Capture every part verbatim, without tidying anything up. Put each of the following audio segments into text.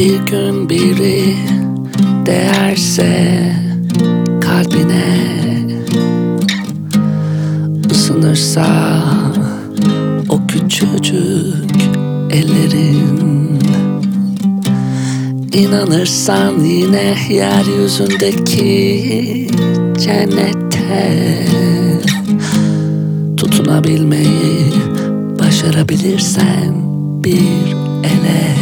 Bir gün biri değerse kalbine, ısınırsa o küçücük ellerin, İnanırsan yine yeryüzündeki cennete tutunabilmeyi başarabilirsen bir ele,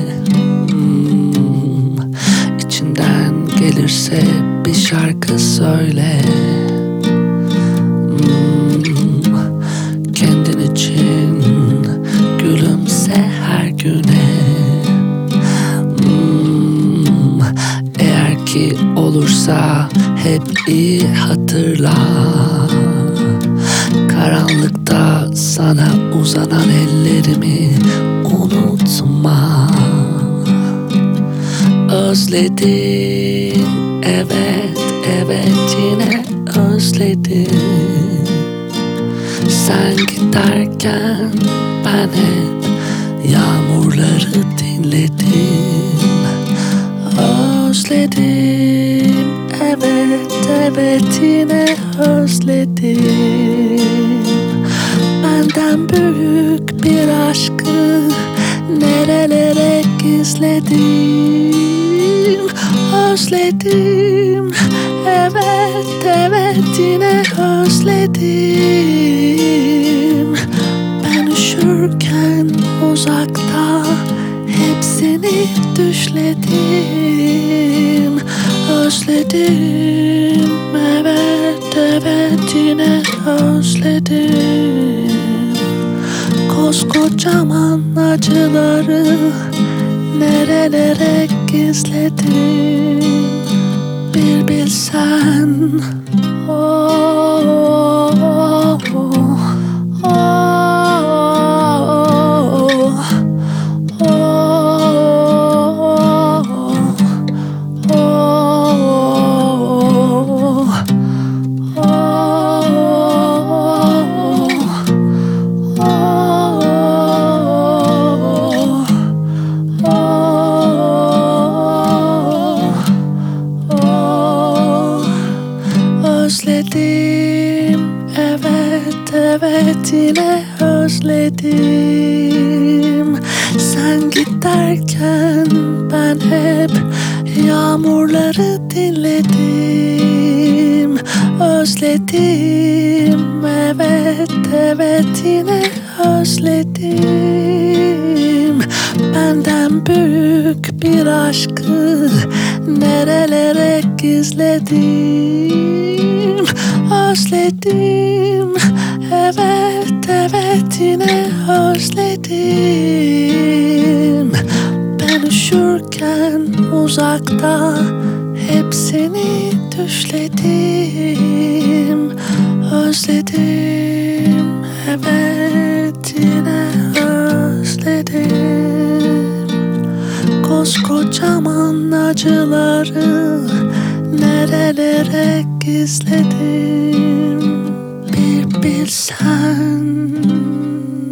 hmm, içinden gelirse bir şarkı söyle, hmm, kendin için gülümse her güne. hmm, Eğer ki olursa hep iyi hatırla, karanlıkta sana uzanan ellerimi unutma. Özledim, evet, evet yine özledim. Sen giderken ben hep yağmurları dinledim. Özledim, evet, evet yine özledim. Benden büyük bir aşkı nerelere gizledim. Özledim, evet, evet yine özledim. Ben üşürken uzakta hepsini düşledim. Özledim, evet, evet yine özledim. Koskocaman acıları nerelere gizledim bir bilsen. Oh, oh, oh, oh, oh, özledim, evet, evet yine özledim. Sen giderken ben hep yağmurları dinledim. Özledim, evet, evet yine özledim. Benden büyük bir aşkı nerelere gizledim. Özledim, evet, evet yine özledim. Ben üşürken uzakta hepsini düşledim. Özledim, evet yine özledim. Koskocaman acıları nerelere gizledim bir bilsen.